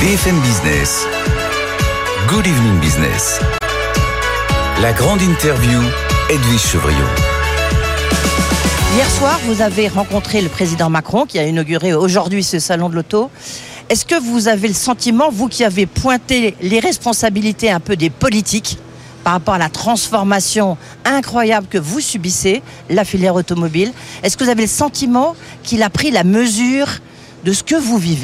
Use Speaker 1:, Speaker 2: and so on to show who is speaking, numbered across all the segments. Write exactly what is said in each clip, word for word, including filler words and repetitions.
Speaker 1: B F M Business. Good Evening Business. La grande interview, Edwige Chevrillon.
Speaker 2: Hier soir, vous avez rencontré le président Macron qui a inauguré aujourd'hui ce salon de l'auto. Est-ce que vous avez le sentiment, vous qui avez pointé les responsabilités un peu des politiques par rapport à la transformation incroyable que vous subissez, la filière automobile, est-ce que vous avez le sentiment qu'il a pris la mesure de ce que vous vivez ?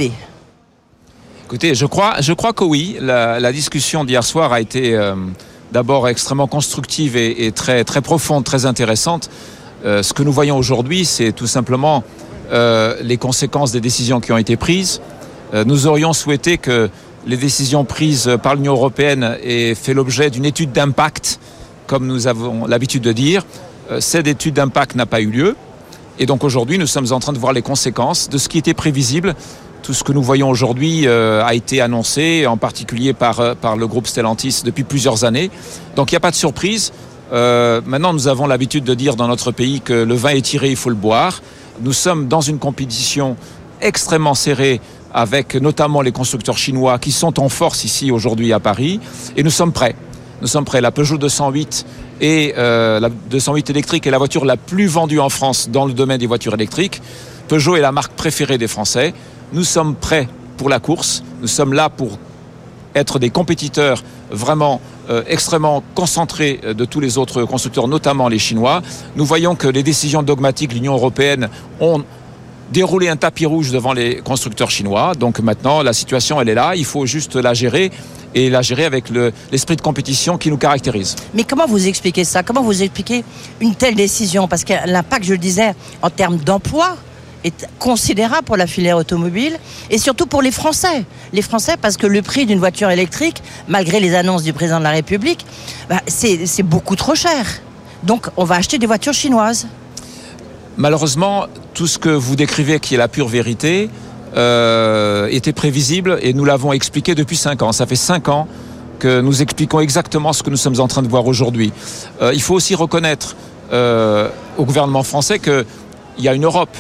Speaker 3: Écoutez, je crois, je crois que oui. La, la discussion d'hier soir a été euh, d'abord extrêmement constructive et, et très, très profonde, très intéressante. Euh, ce que nous voyons aujourd'hui, c'est tout simplement euh, les conséquences des décisions qui ont été prises. Euh, nous aurions souhaité que les décisions prises par l'Union européenne aient fait l'objet d'une étude d'impact, comme nous avons l'habitude de dire. Euh, cette étude d'impact n'a pas eu lieu. Et donc aujourd'hui, nous sommes en train de voir les conséquences de ce qui était prévisible. Tout ce que nous voyons aujourd'hui euh, a été annoncé, en particulier par, euh, par le groupe Stellantis depuis plusieurs années. Donc il n'y a pas de surprise. Euh, maintenant, nous avons l'habitude de dire dans notre pays que le vin est tiré, il faut le boire. Nous sommes dans une compétition extrêmement serrée avec notamment les constructeurs chinois qui sont en force ici aujourd'hui à Paris. Et nous sommes prêts. Nous sommes prêts. La Peugeot deux cent huit et euh, la deux cent huit électrique est la voiture la plus vendue en France dans le domaine des voitures électriques. Peugeot est la marque préférée des Français. Nous sommes prêts pour la course. Nous sommes là pour être des compétiteurs vraiment euh, extrêmement concentrés de tous les autres constructeurs, notamment les Chinois. Nous voyons que les décisions dogmatiques de l'Union européenne ont déroulé un tapis rouge devant les constructeurs chinois. Donc maintenant, la situation, elle est là. Il faut juste la gérer et la gérer avec le, l'esprit de compétition qui nous caractérise.
Speaker 2: Mais comment vous expliquez ça ? Comment vous expliquez une telle décision ? Parce que l'impact, je le disais, en termes d'emploi, est considérable pour la filière automobile et surtout pour les Français. Les Français, parce que le prix d'une voiture électrique, malgré les annonces du président de la République, bah, c'est, c'est beaucoup trop cher. Donc, on va acheter des voitures chinoises.
Speaker 3: Malheureusement, tout ce que vous décrivez, qui est la pure vérité, euh, était prévisible et nous l'avons expliqué depuis cinq ans. Ça fait cinq ans que nous expliquons exactement ce que nous sommes en train de voir aujourd'hui. Euh, il faut aussi reconnaître euh, au gouvernement français qu'il y a une Europe.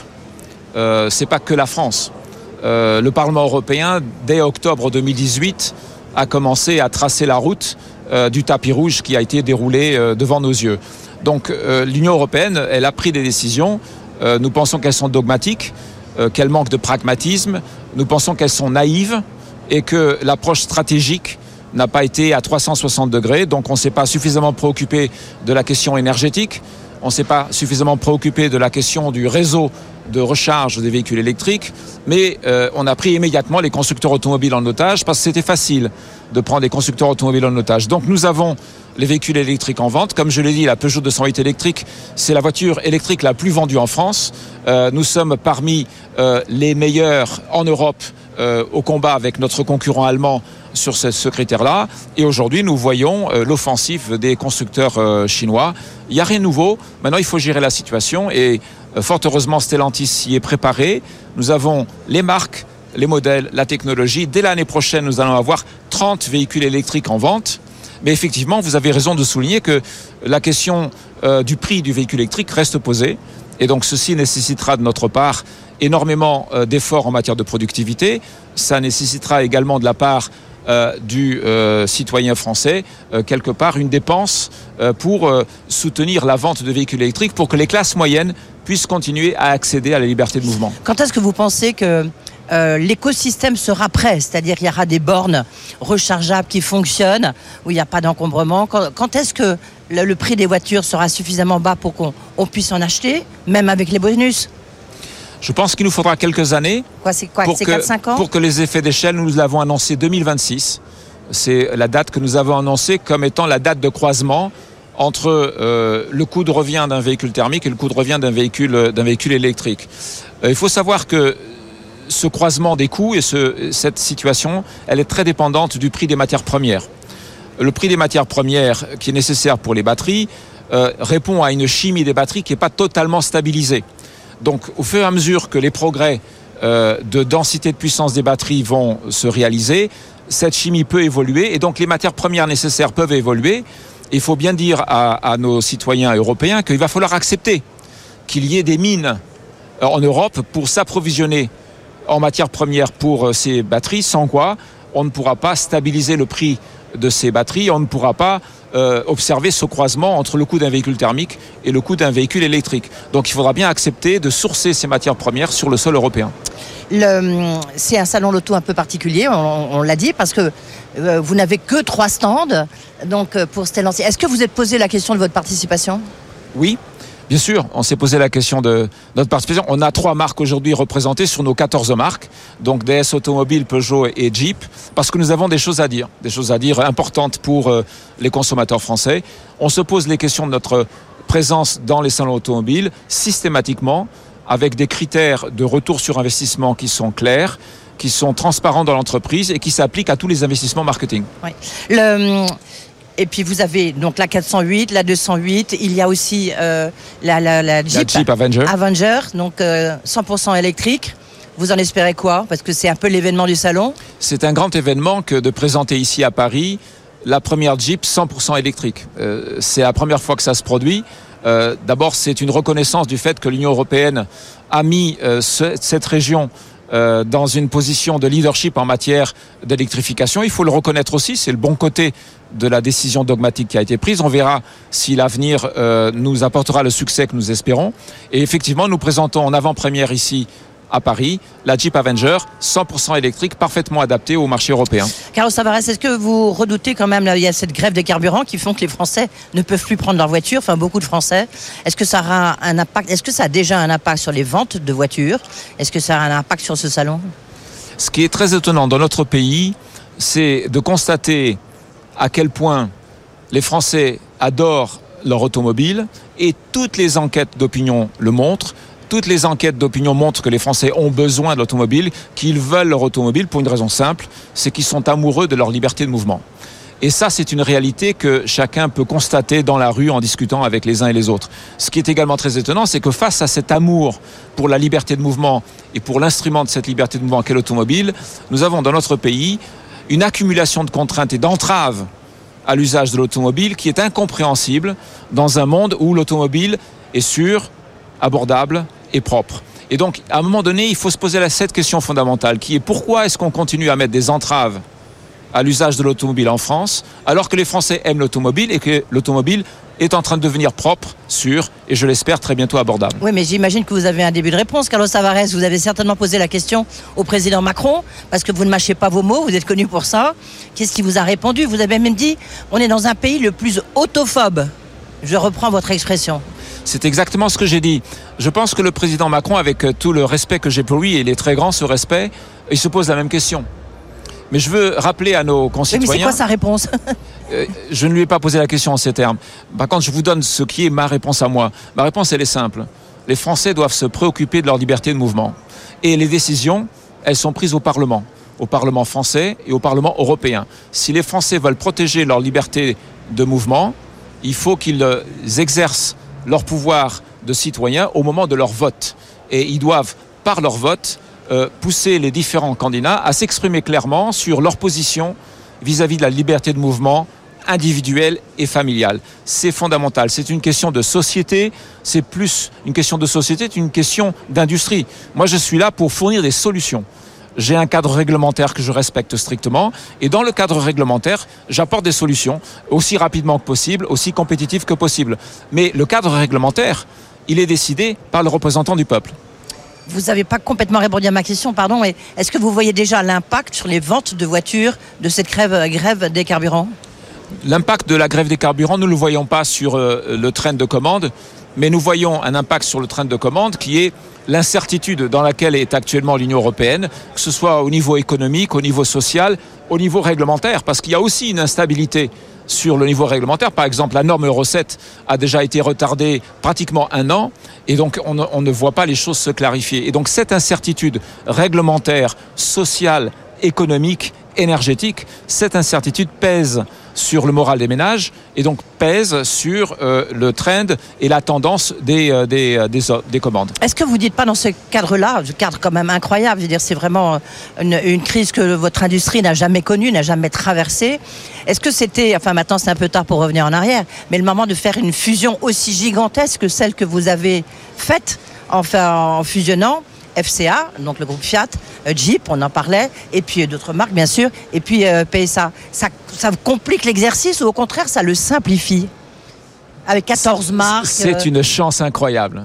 Speaker 3: Euh, c'est pas que la France. Euh, le Parlement européen, dès octobre deux mille dix-huit, a commencé à tracer la route euh, du tapis rouge qui a été déroulé euh, devant nos yeux. Donc euh, l'Union européenne, elle a pris des décisions. Euh, nous pensons qu'elles sont dogmatiques, euh, qu'elles manquent de pragmatisme. Nous pensons qu'elles sont naïves et que l'approche stratégique n'a pas été à trois cent soixante degrés. Donc on ne s'est pas suffisamment préoccupé de la question énergétique. On ne s'est pas suffisamment préoccupé de la question du réseau de recharge des véhicules électriques, mais euh, on a pris immédiatement les constructeurs automobiles en otage parce que c'était facile de prendre les constructeurs automobiles en otage. Donc nous avons les véhicules électriques en vente. Comme je l'ai dit, la Peugeot deux cent huit électrique, c'est la voiture électrique la plus vendue en France. Euh, nous sommes parmi euh, les meilleurs en Europe euh, au combat avec notre concurrent allemand sur ce, ce critère-là. Et aujourd'hui, nous voyons euh, l'offensive des constructeurs euh, chinois. Il n'y a rien de nouveau. Maintenant, il faut gérer la situation et euh, fort heureusement, Stellantis y est préparé. Nous avons les marques, les modèles, la technologie. Dès l'année prochaine, nous allons avoir trente véhicules électriques en vente. Mais effectivement, vous avez raison de souligner que la question euh, du prix du véhicule électrique reste posée. Et donc, ceci nécessitera de notre part énormément euh, d'efforts en matière de productivité. Ça nécessitera également de la part euh, du euh, citoyen français, euh, quelque part, une dépense euh, pour euh, soutenir la vente de véhicules électriques pour que les classes moyennes puissent continuer à accéder à la liberté de mouvement.
Speaker 2: Quand est-ce que vous pensez que Euh, l'écosystème sera prêt, c'est-à-dire qu'il y aura des bornes rechargeables qui fonctionnent, où il n'y a pas d'encombrement. Quand, quand est-ce que le, le prix des voitures sera suffisamment bas pour qu'on on puisse en acheter, même avec les bonus ?
Speaker 3: Je pense qu'il nous faudra quelques années.
Speaker 2: Quoi, c'est quoi,
Speaker 3: pour
Speaker 2: c'est
Speaker 3: que,
Speaker 2: quatre cinq ans ?
Speaker 3: Pour que les effets d'échelle, nous l'avons annoncé deux mille vingt-six. C'est la date que nous avons annoncée comme étant la date de croisement entre euh, le coût de revient d'un véhicule thermique et le coût de revient d'un véhicule, d'un véhicule électrique. Euh, il faut savoir que ce croisement des coûts et ce, cette situation, elle est très dépendante du prix des matières premières. Le prix des matières premières qui est nécessaire pour les batteries euh, répond à une chimie des batteries qui n'est pas totalement stabilisée. Donc, au fur et à mesure que les progrès euh, de densité de puissance des batteries vont se réaliser, cette chimie peut évoluer et donc les matières premières nécessaires peuvent évoluer. Il faut bien dire à, à nos citoyens européens qu'il va falloir accepter qu'il y ait des mines en Europe pour s'approvisionner en matières premières pour ces batteries, sans quoi on ne pourra pas stabiliser le prix de ces batteries, on ne pourra pas euh, observer ce croisement entre le coût d'un véhicule thermique et le coût d'un véhicule électrique. Donc il faudra bien accepter de sourcer ces matières premières sur le sol européen.
Speaker 2: Le, c'est un salon loto un peu particulier, on, on l'a dit, parce que euh, vous n'avez que trois stands donc, pour Stellantis. Est-ce que vous êtes posé la question de votre participation ?
Speaker 3: Oui. Bien sûr, on s'est posé la question de notre participation. On a trois marques aujourd'hui représentées sur nos quatorze marques, donc D S Automobile, Peugeot et Jeep, parce que nous avons des choses à dire, des choses à dire importantes pour euh, les consommateurs français. On se pose les questions de notre présence dans les salons automobiles systématiquement, avec des critères de retour sur investissement qui sont clairs, qui sont transparents dans l'entreprise et qui s'appliquent à tous les investissements marketing.
Speaker 2: Oui. Le... Et puis vous avez donc la quatre cent huit, la deux cent huit, il y a aussi euh, la, la, la, Jeep,
Speaker 3: la Jeep Avenger,
Speaker 2: Avenger donc euh, cent pour cent électrique. Vous en espérez quoi ? Parce que c'est un peu l'événement du salon.
Speaker 3: C'est un grand événement que de présenter ici à Paris la première Jeep cent pour cent électrique. Euh, c'est la première fois que ça se produit. Euh, d'abord, c'est une reconnaissance du fait que l'Union européenne a mis euh, ce, cette région Euh, dans une position de leadership en matière d'électrification. Il faut le reconnaître aussi, c'est le bon côté de la décision dogmatique qui a été prise. On verra si l'avenir euh, nous apportera le succès que nous espérons. Et effectivement, nous présentons en avant-première ici à Paris la Jeep Avenger cent pour cent électrique, parfaitement adaptée au marché européen.
Speaker 2: Carlos Tavares, est-ce que vous redoutez quand même, là, il y a cette grève des carburants qui font que les Français ne peuvent plus prendre leur voiture, enfin beaucoup de Français. Est-ce que ça aura un impact, est-ce que ça a déjà un impact sur les ventes de voitures ? Est-ce que ça a un impact sur ce salon ?
Speaker 3: Ce qui est très étonnant dans notre pays, c'est de constater à quel point les Français adorent leur automobile, et toutes les enquêtes d'opinion le montrent. Toutes les enquêtes d'opinion montrent que les Français ont besoin de l'automobile, qu'ils veulent leur automobile pour une raison simple, c'est qu'ils sont amoureux de leur liberté de mouvement. Et ça, c'est une réalité que chacun peut constater dans la rue en discutant avec les uns et les autres. Ce qui est également très étonnant, c'est que face à cet amour pour la liberté de mouvement et pour l'instrument de cette liberté de mouvement qu'est l'automobile, nous avons dans notre pays une accumulation de contraintes et d'entraves à l'usage de l'automobile qui est incompréhensible dans un monde où l'automobile est sûre, abordable et propre. Et donc, à un moment donné, il faut se poser cette question fondamentale qui est pourquoi est-ce qu'on continue à mettre des entraves à l'usage de l'automobile en France, alors que les Français aiment l'automobile et que l'automobile est en train de devenir propre, sûre et, je l'espère, très bientôt abordable.
Speaker 2: Oui, mais j'imagine que vous avez un début de réponse, Carlos Tavares. Vous avez certainement posé la question au président Macron, parce que vous ne mâchez pas vos mots, vous êtes connu pour ça. Qu'est-ce qu'il vous a répondu ? Vous avez même dit, on est dans un pays le plus autophobe. Je reprends votre expression.
Speaker 3: C'est exactement ce que j'ai dit. Je pense que le président Macron, avec tout le respect que j'ai pour lui, et il est très grand ce respect, il se pose la même question. Mais je veux rappeler à nos concitoyens...
Speaker 2: Oui, mais c'est quoi sa réponse ?
Speaker 3: euh, Je ne lui ai pas posé la question en ces termes. Par contre, je vous donne ce qui est ma réponse à moi. Ma réponse, elle est simple. Les Français doivent se préoccuper de leur liberté de mouvement. Et les décisions, elles sont prises au Parlement. Au Parlement français et au Parlement européen. Si les Français veulent protéger leur liberté de mouvement, il faut qu'ils exercent leur pouvoir de citoyen au moment de leur vote. Et ils doivent, par leur vote, euh, pousser les différents candidats à s'exprimer clairement sur leur position vis-à-vis de la liberté de mouvement individuelle et familiale. C'est fondamental. C'est une question de société. C'est plus une question de société, c'est une question d'industrie. Moi, je suis là pour fournir des solutions. J'ai un cadre réglementaire que je respecte strictement et dans le cadre réglementaire, j'apporte des solutions aussi rapidement que possible, aussi compétitives que possible. Mais le cadre réglementaire, il est décidé par le représentant du peuple.
Speaker 2: Vous n'avez pas complètement répondu à ma question, pardon, mais est-ce que vous voyez déjà l'impact sur les ventes de voitures de cette grève, grève des carburants ?
Speaker 3: L'impact de la grève des carburants, nous ne le voyons pas sur euh, le train de commande, mais nous voyons un impact sur le train de commande qui est l'incertitude dans laquelle est actuellement l'Union européenne, que ce soit au niveau économique, au niveau social, au niveau réglementaire, parce qu'il y a aussi une instabilité sur le niveau réglementaire. Par exemple, la norme Euro sept a déjà été retardée pratiquement un an, et donc on ne, on ne voit pas les choses se clarifier. Et donc cette incertitude réglementaire, sociale, économique, énergétique, cette incertitude pèse sur le moral des ménages et donc pèse sur euh, le trend et la tendance des, euh, des, euh, des, des commandes.
Speaker 2: Est-ce que vous ne dites pas dans ce cadre-là, ce cadre quand même incroyable, je veux dire, c'est vraiment une, une crise que votre industrie n'a jamais connue, n'a jamais traversée. Est-ce que c'était, enfin maintenant c'est un peu tard pour revenir en arrière, mais le moment de faire une fusion aussi gigantesque que celle que vous avez faite, enfin en fusionnant F C A, donc le groupe Fiat, euh, Jeep, on en parlait, et puis euh, d'autres marques bien sûr, et puis euh, P S A. Ça, ça complique l'exercice ou au contraire ça le simplifie? Avec quatorze marques.
Speaker 3: C'est
Speaker 2: euh...
Speaker 3: une chance incroyable.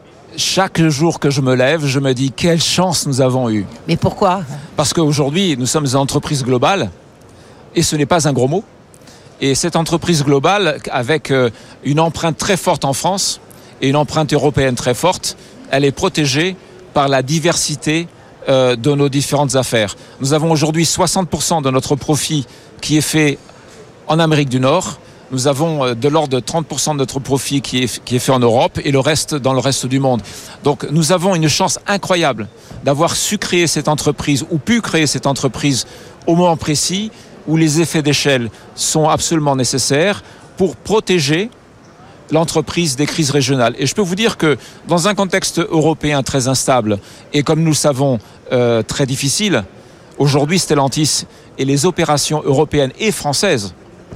Speaker 3: Chaque jour que je me lève, je me dis quelle chance nous avons eue.
Speaker 2: Mais pourquoi?
Speaker 3: Parce qu'aujourd'hui, nous sommes une entreprise globale, et ce n'est pas un gros mot. Et cette entreprise globale, avec euh, une empreinte très forte en France, et une empreinte européenne très forte, elle est protégée par la diversité euh, de nos différentes affaires. Nous avons aujourd'hui soixante pour cent de notre profit qui est fait en Amérique du Nord. Nous avons euh, de l'ordre de trente pour cent de notre profit qui est, qui est fait en Europe et le reste dans le reste du monde. Donc nous avons une chance incroyable d'avoir su créer cette entreprise ou pu créer cette entreprise au moment précis où les effets d'échelle sont absolument nécessaires pour protéger l'entreprise des crises régionales. Et je peux vous dire que dans un contexte européen très instable et comme nous le savons euh, très difficile, aujourd'hui Stellantis et les opérations européennes et françaises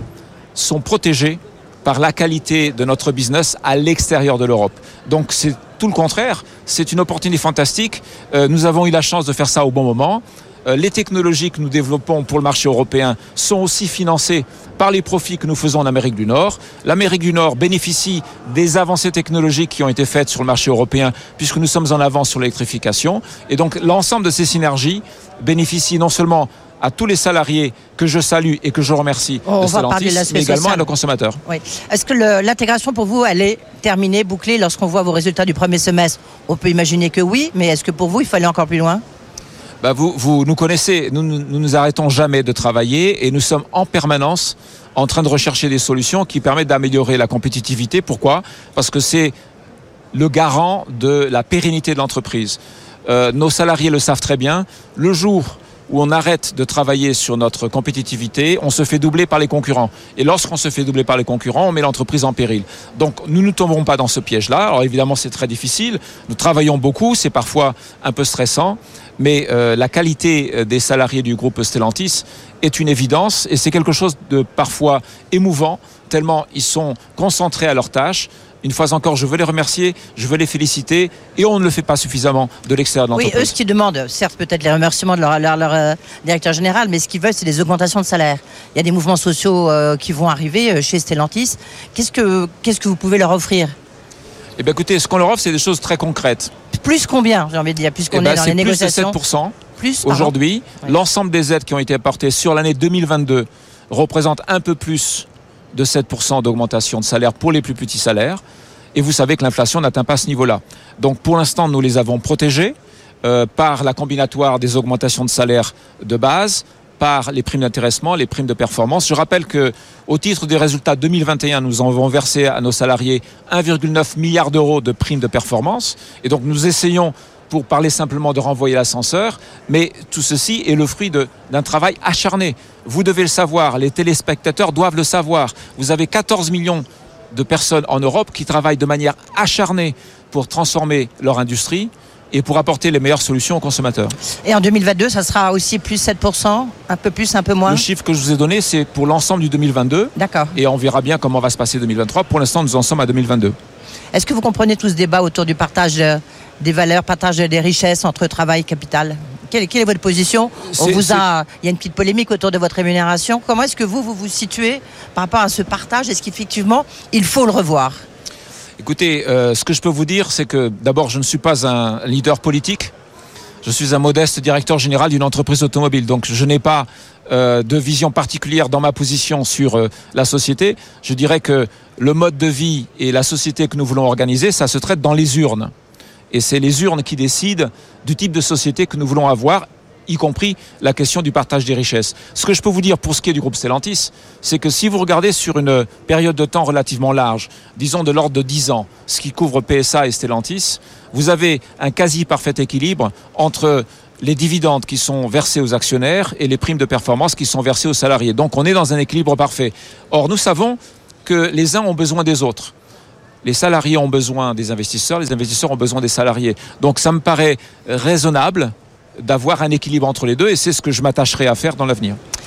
Speaker 3: sont protégées par la qualité de notre business à l'extérieur de l'Europe. Donc c'est tout le contraire, c'est une opportunité fantastique. Euh, nous avons eu la chance de faire ça au bon moment. Les technologies que nous développons pour le marché européen sont aussi financées par les profits que nous faisons en Amérique du Nord. L'Amérique du Nord bénéficie des avancées technologiques qui ont été faites sur le marché européen puisque nous sommes en avance sur l'électrification. Et donc l'ensemble de ces synergies bénéficient non seulement à tous les salariés que je salue et que je remercie
Speaker 2: oh,
Speaker 3: de Stellantis, mais également social. À nos consommateurs.
Speaker 2: Oui. Est-ce que le, l'intégration pour vous, elle est terminée, bouclée lorsqu'on voit vos résultats du premier semestre? On peut imaginer que oui, mais est-ce que pour vous, il fallait encore plus loin?
Speaker 3: Bah vous, vous nous connaissez, nous ne nous, nous arrêtons jamais de travailler et nous sommes en permanence en train de rechercher des solutions qui permettent d'améliorer la compétitivité. Pourquoi ? Parce que c'est le garant de la pérennité de l'entreprise. Euh, nos salariés le savent très bien. Le jour où on arrête de travailler sur notre compétitivité, on se fait doubler par les concurrents. Et lorsqu'on se fait doubler par les concurrents, on met l'entreprise en péril. Donc nous ne tomberons pas dans ce piège-là. Alors évidemment, c'est très difficile. Nous travaillons beaucoup, c'est parfois un peu stressant. Mais euh, la qualité des salariés du groupe Stellantis est une évidence. Et c'est quelque chose de parfois émouvant, tellement ils sont concentrés à leurs tâches. Une fois encore, je veux les remercier, je veux les féliciter, et on ne le fait pas suffisamment de l'extérieur de l'entreprise.
Speaker 2: Oui, eux, ce qu'ils demandent, certes, peut-être les remerciements de leur, leur, leur euh, directeur général, mais ce qu'ils veulent, c'est des augmentations de salaire. Il y a des mouvements sociaux euh, qui vont arriver euh, chez Stellantis. Qu'est-ce que, qu'est-ce que vous pouvez leur offrir ?
Speaker 3: Eh bien, écoutez, ce qu'on leur offre, c'est des choses très concrètes.
Speaker 2: Plus combien, j'ai envie de dire, puisqu'on eh ben, est dans les négociations.
Speaker 3: C'est plus de sept pour cent.
Speaker 2: Plus,
Speaker 3: aujourd'hui.
Speaker 2: Oui.
Speaker 3: L'ensemble des aides qui ont été apportées sur l'année deux mille vingt-deux représentent un peu plus de sept pour cent d'augmentation de salaire pour les plus petits salaires. Et vous savez que l'inflation n'atteint pas ce niveau-là. Donc pour l'instant, nous les avons protégés euh, par la combinatoire des augmentations de salaire de base, par les primes d'intéressement, les primes de performance. Je rappelle qu'au titre des résultats deux mille vingt et un, nous avons versé à nos salariés un virgule neuf milliard d'euros de primes de performance. Et donc nous essayons, pour parler simplement, de renvoyer l'ascenseur. Mais tout ceci est le fruit de, d'un travail acharné. Vous devez le savoir, les téléspectateurs doivent le savoir. Vous avez quatorze millions de personnes en Europe qui travaillent de manière acharnée pour transformer leur industrie et pour apporter les meilleures solutions aux consommateurs. Et
Speaker 2: en deux mille vingt-deux, ça sera aussi plus sept pour cent, un peu plus, un peu moins?
Speaker 3: Le chiffre que je vous ai donné, c'est pour l'ensemble du deux mille vingt-deux.
Speaker 2: D'accord.
Speaker 3: Et on verra bien comment va se passer deux mille vingt-trois. Pour l'instant, nous en sommes à deux mille vingt-deux.
Speaker 2: Est-ce que vous comprenez tout ce débat autour du partage des valeurs, partage des richesses entre travail et capital? Quelle, quelle est votre position? On vous a, il y a une petite polémique autour de votre rémunération. Comment est-ce que vous, vous vous situez par rapport à ce partage? Est-ce qu'effectivement, il faut le revoir?
Speaker 3: Écoutez, euh, ce que je peux vous dire, c'est que d'abord, je ne suis pas un leader politique. Je suis un modeste directeur général d'une entreprise automobile. Donc, je n'ai pas euh, de vision particulière dans ma position sur euh, la société. Je dirais que le mode de vie et la société que nous voulons organiser, ça se traite dans les urnes. Et c'est les urnes qui décident du type de société que nous voulons avoir, y compris la question du partage des richesses. Ce que je peux vous dire pour ce qui est du groupe Stellantis, c'est que si vous regardez sur une période de temps relativement large, disons de l'ordre de dix ans, ce qui couvre P S A et Stellantis, vous avez un quasi parfait équilibre entre les dividendes qui sont versés aux actionnaires et les primes de performance qui sont versées aux salariés. Donc on est dans un équilibre parfait. Or nous savons que les uns ont besoin des autres. Les salariés ont besoin des investisseurs, les investisseurs ont besoin des salariés. Donc ça me paraît raisonnable d'avoir un équilibre entre les deux et c'est ce que je m'attacherai à faire dans l'avenir.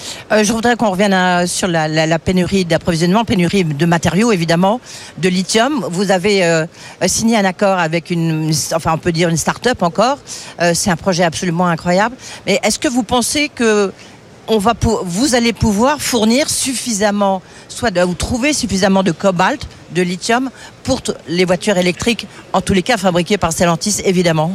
Speaker 2: Euh, je voudrais qu'on revienne à, sur la, la, la pénurie d'approvisionnement, pénurie de matériaux évidemment, de lithium. Vous avez euh, signé un accord avec une, enfin on peut dire une start-up encore. Euh, c'est un projet absolument incroyable. Mais est-ce que vous pensez que on va pour, vous allez pouvoir fournir suffisamment, soit de, ou trouver suffisamment de cobalt, de lithium pour t- les voitures électriques, en tous les cas fabriquées par Stellantis évidemment?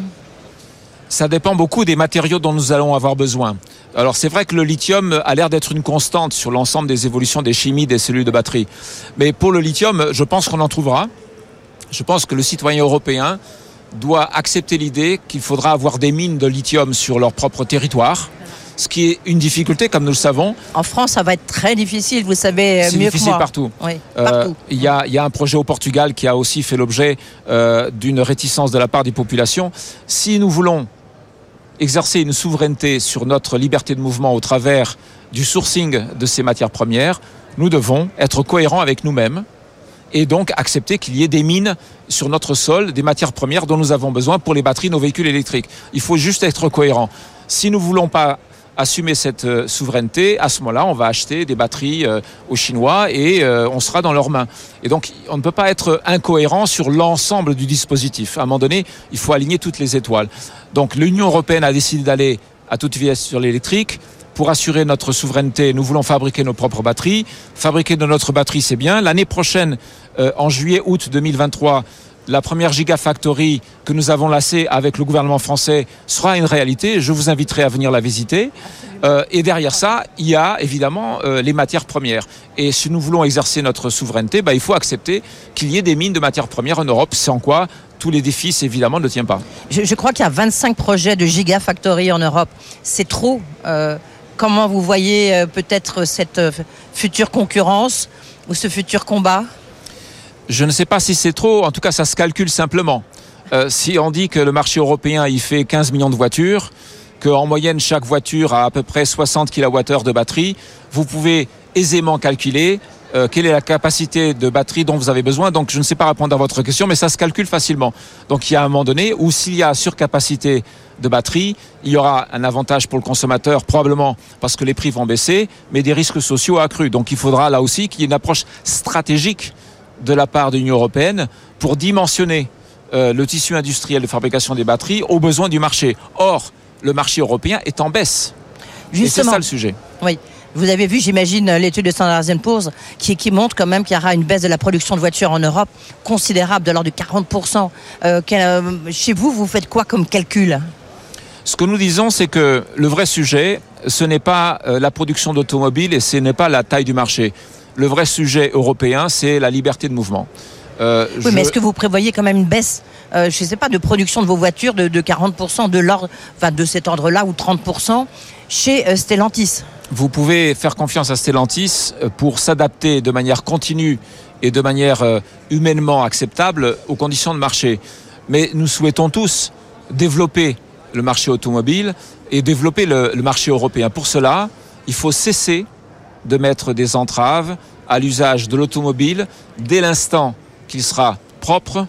Speaker 3: Ça dépend beaucoup des matériaux dont nous allons avoir besoin. Alors c'est vrai que le lithium a l'air d'être une constante sur l'ensemble des évolutions des chimies des cellules de batterie. Mais pour le lithium, je pense qu'on en trouvera. Je pense que le citoyen européen doit accepter l'idée qu'il faudra avoir des mines de lithium sur leur propre territoire. Ce qui est une difficulté, comme nous le savons.
Speaker 2: En France, ça va être très difficile, vous savez
Speaker 3: c'est
Speaker 2: mieux
Speaker 3: difficile
Speaker 2: que moi.
Speaker 3: Partout.
Speaker 2: Oui, partout.
Speaker 3: Il euh, y a, y a un projet au Portugal qui a aussi fait l'objet euh, d'une réticence de la part des populations. Si nous voulons exercer une souveraineté sur notre liberté de mouvement au travers du sourcing de ces matières premières, nous devons être cohérents avec nous-mêmes et donc accepter qu'il y ait des mines sur notre sol, des matières premières dont nous avons besoin pour les batteries de nos véhicules électriques. Il faut juste être cohérent. Si nous ne voulons pas assumer cette euh, souveraineté, à ce moment-là, on va acheter des batteries euh, aux Chinois et euh, on sera dans leurs mains. Et donc, on ne peut pas être incohérent sur l'ensemble du dispositif. À un moment donné, il faut aligner toutes les étoiles. Donc, l'Union européenne a décidé d'aller à toute vitesse sur l'électrique. Pour assurer notre souveraineté, nous voulons fabriquer nos propres batteries. Fabriquer de notre batterie, c'est bien. L'année prochaine, euh, en juillet-août deux mille vingt-trois, la première Gigafactory que nous avons lancée avec le gouvernement français sera une réalité. Je vous inviterai à venir la visiter. Euh, et derrière ça, il y a évidemment euh, les matières premières. Et si nous voulons exercer notre souveraineté, bah, il faut accepter qu'il y ait des mines de matières premières en Europe, sans quoi tous les défis, évidemment, ne tiennent pas.
Speaker 2: Je, je crois qu'il y a vingt-cinq projets de Gigafactory en Europe. C'est trop. Euh, comment vous voyez euh, peut-être cette euh, future concurrence ou ce futur combat ?
Speaker 3: Je ne sais pas si c'est trop, en tout cas ça se calcule simplement. Euh, si on dit que le marché européen il fait quinze millions de voitures, qu'en moyenne chaque voiture a à peu près soixante kilowattheures de batterie, vous pouvez aisément calculer euh, quelle est la capacité de batterie dont vous avez besoin. Donc je ne sais pas répondre à votre question, mais ça se calcule facilement. Donc il y a un moment donné où s'il y a surcapacité de batterie, il y aura un avantage pour le consommateur, probablement parce que les prix vont baisser, mais des risques sociaux accrus. Donc il faudra là aussi qu'il y ait une approche stratégique de la part de l'Union européenne pour dimensionner euh, le tissu industriel de fabrication des batteries aux besoins du marché. Or, le marché européen est en baisse. Justement. Et c'est ça le sujet.
Speaker 2: Oui. Vous avez vu, j'imagine, l'étude de Standard and Poor's qui, qui montre quand même qu'il y aura une baisse de la production de voitures en Europe considérable, de l'ordre de quarante pour cent. Euh, chez vous, vous faites quoi comme calcul ?
Speaker 3: Ce que nous disons, c'est que le vrai sujet, ce n'est pas euh, la production d'automobiles et ce n'est pas la taille du marché. Le vrai sujet européen, c'est la liberté de mouvement.
Speaker 2: Euh, oui, je... mais est-ce que vous prévoyez quand même une baisse, euh, je ne sais pas, de production de vos voitures de, de quarante pour cent de, l'ordre, enfin, de cet ordre-là ou trente pour cent chez euh, Stellantis ?
Speaker 3: Vous pouvez faire confiance à Stellantis pour s'adapter de manière continue et de manière euh, humainement acceptable aux conditions de marché. Mais nous souhaitons tous développer le marché automobile et développer le, le marché européen. Pour cela, il faut cesser de mettre des entraves à l'usage de l'automobile dès l'instant qu'il sera propre,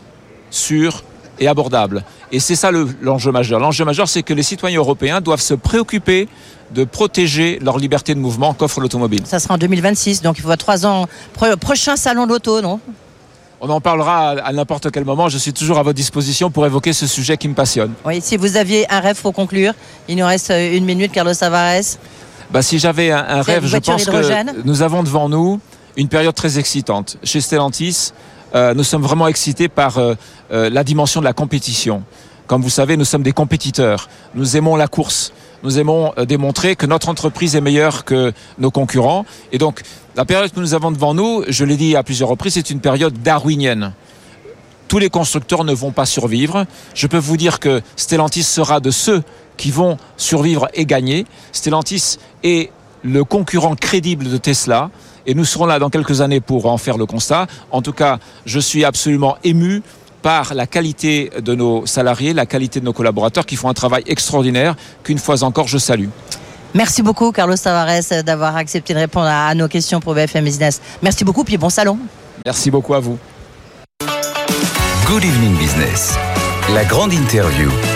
Speaker 3: sûr et abordable. Et c'est ça le, l'enjeu majeur. L'enjeu majeur, c'est que les citoyens européens doivent se préoccuper de protéger leur liberté de mouvement qu'offre l'automobile.
Speaker 2: Ça sera en deux mille vingt-six, donc il faut trois ans. Pro- prochain salon de l'auto, non ?
Speaker 3: On en parlera à, à n'importe quel moment. Je suis toujours à votre disposition pour évoquer ce sujet qui me passionne.
Speaker 2: Oui, si vous aviez un rêve pour conclure, il nous reste une minute, Carlos Tavares.
Speaker 3: Bah, si j'avais un, un rêve, je pense hydrogène. que nous avons devant nous une période très excitante. Chez Stellantis, euh, nous sommes vraiment excités par euh, euh, la dimension de la compétition. Comme vous savez, nous sommes des compétiteurs. Nous aimons la course. Nous aimons euh, démontrer que notre entreprise est meilleure que nos concurrents. Et donc, la période que nous avons devant nous, je l'ai dit à plusieurs reprises, c'est une période darwinienne. Tous les constructeurs ne vont pas survivre. Je peux vous dire que Stellantis sera de ceux qui vont survivre et gagner. Stellantis est le concurrent crédible de Tesla et nous serons là dans quelques années pour en faire le constat. En tout cas, je suis absolument ému par la qualité de nos salariés, la qualité de nos collaborateurs qui font un travail extraordinaire qu'une fois encore je salue.
Speaker 2: Merci beaucoup Carlos Tavares d'avoir accepté de répondre à nos questions pour B F M Business. Merci beaucoup puis bon salon.
Speaker 3: Merci beaucoup à vous.
Speaker 1: Good Evening Business, la grande interview.